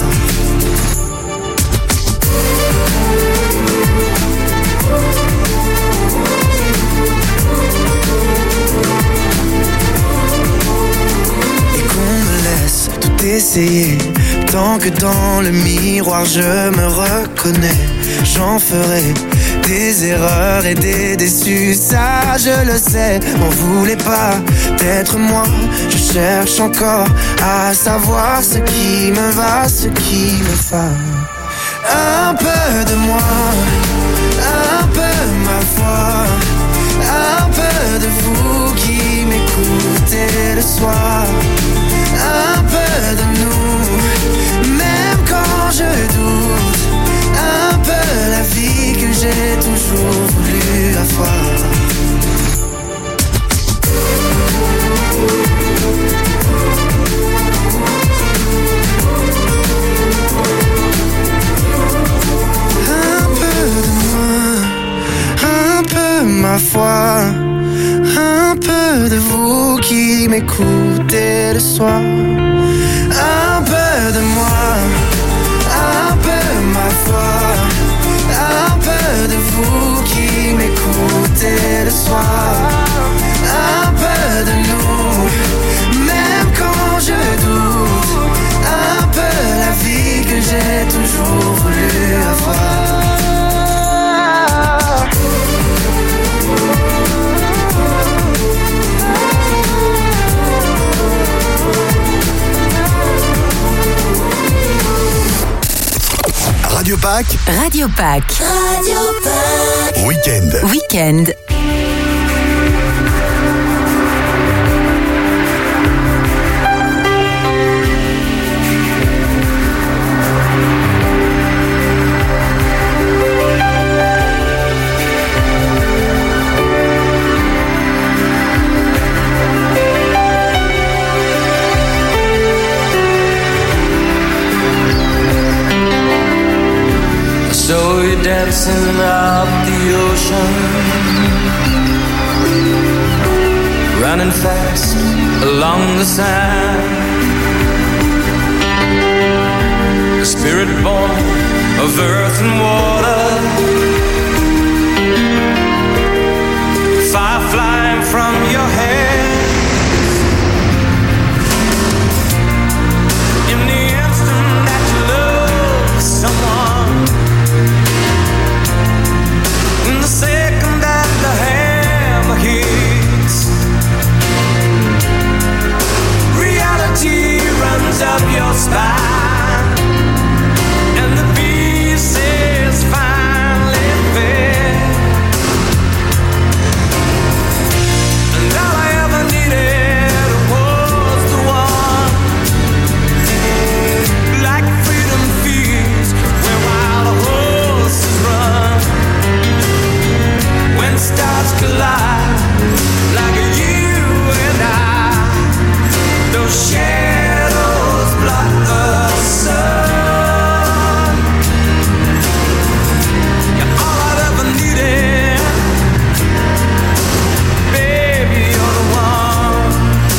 Et qu'on me laisse tout essayer, tant que dans le miroir je me reconnais, j'en ferai des erreurs et des déçus, ça je le sais. M'en voulez pas d'être moi, je cherche encore à savoir ce qui me va, ce qui me va. Un peu de moi, un peu ma foi, un peu de vous qui m'écoutez le soir, un peu de nous, même quand je doute, un peu la vie que j'ai toujours voulu avoir. Un peu de moi, un peu ma foi, un peu de vous qui m'écoutez le soir, un peu de moi, un peu ma foi, un peu de vous qui m'écoutez le soir, un peu de nous, même quand je doute, un peu la vie que j'ai toujours voulu avoir. Radio Pâques. Radio Pâques. Radio Pâques. Week-end. Week-end. So you're dancing up the ocean, running fast along the sand, a spirit born of earth and water, fire flying from your head. In the instant that you love someone, in the second that the hammer hits, reality runs up your spine, and the pieces finally fit. And all I ever needed was the one, like freedom feeds where wild horses run. When stars collide, like you and I, those shadows block the sun. You're all I've ever needed, baby, you're the one.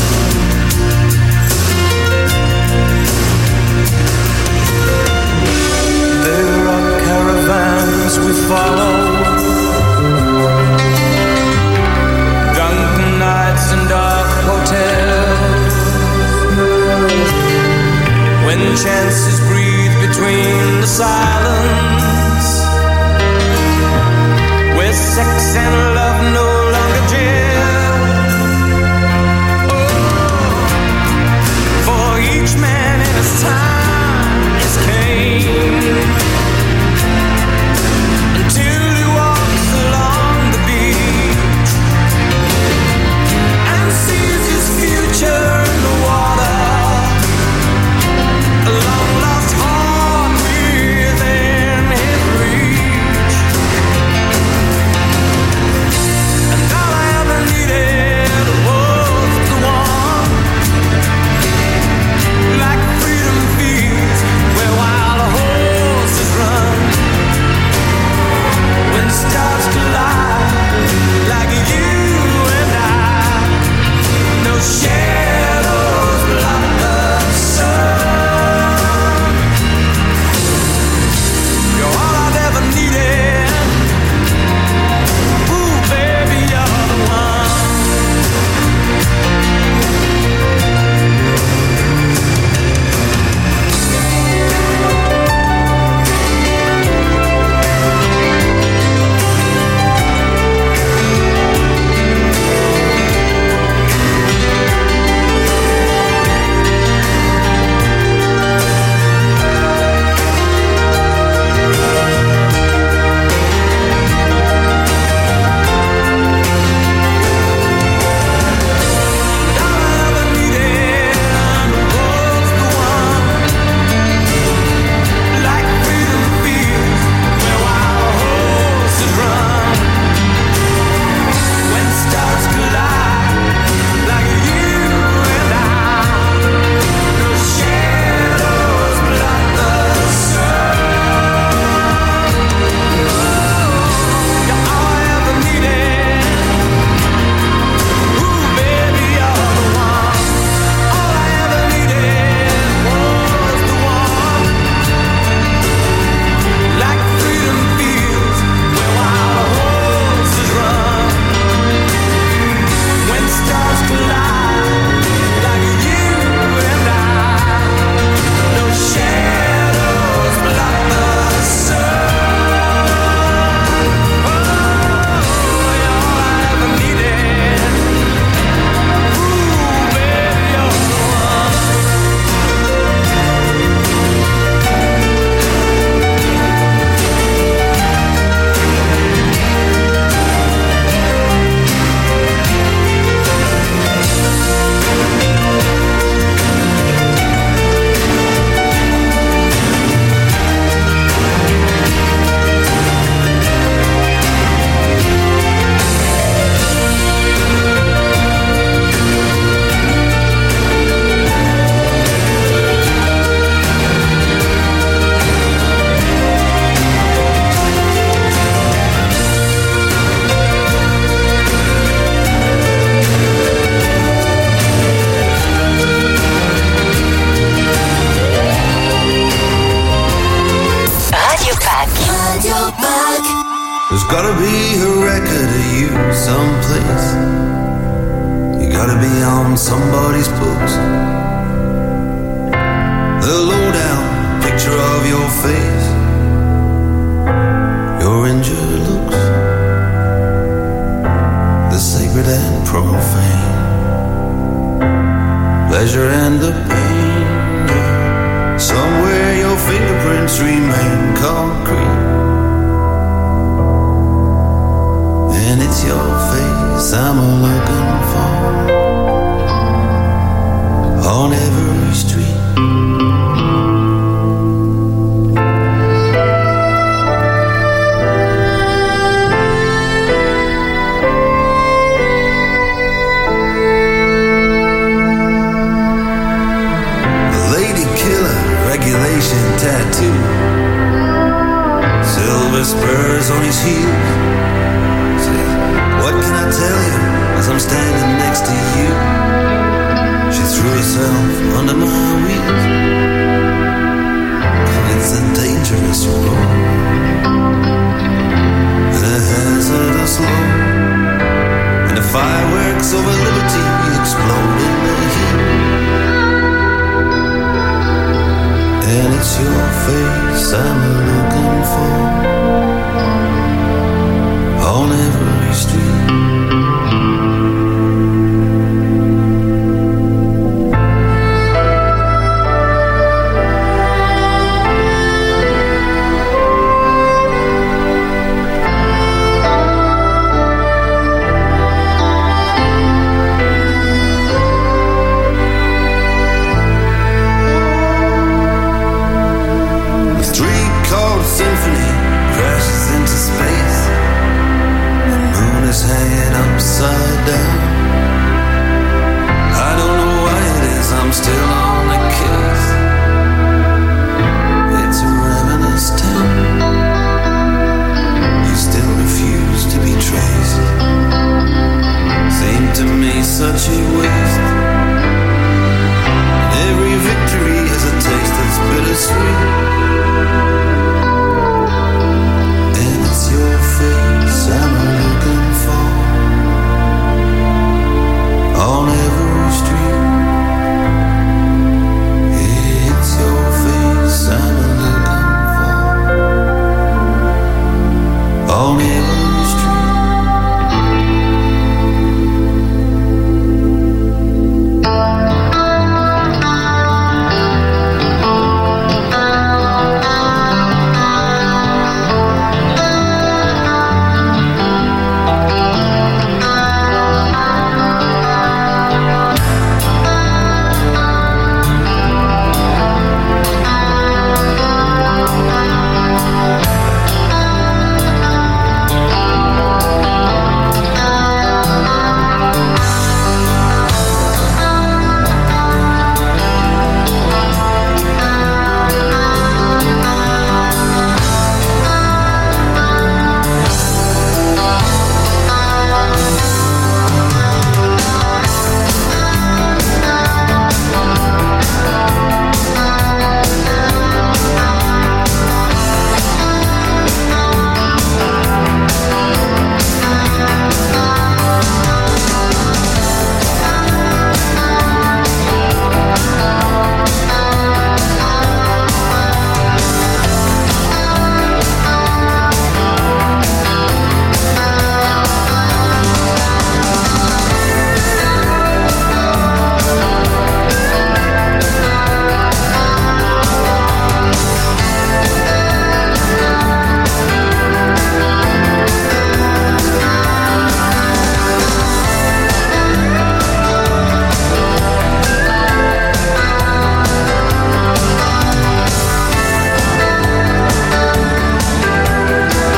There are caravans we follow, drunken nights and dark hotels, when chances breathe between the silence, where sex and love no longer jail. Oh, for each man in his time is Cain, until he walks along the beach, Radio Pack. There's gotta be a record of you someplace. You gotta be on somebody's books. The lowdown picture of your face, your injured looks, the sacred and profane, pleasure and the pain. Somewhere your fingerprints remain concrete, and it's your face I'm looking for on every street. Tattoo, silver spurs on his heels. Says, what can I tell you as I'm standing next to you? She threw herself under my wheels. It's a dangerous road.